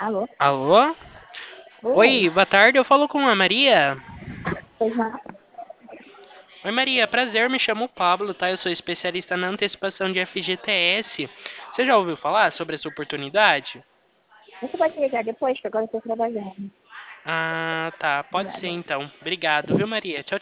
Alô? Alô? Oi, Oi, boa tarde, eu falo com a Maria. pois não? Oi, Maria, prazer, me chamo Pablo, tá? Eu sou especialista na antecipação de FGTS. Você já ouviu falar sobre essa oportunidade? Você pode ligar depois, que agora eu estou trabalhando. Ah, tá, pode ser Obrigada. então. Obrigado, viu, Maria? Tchau,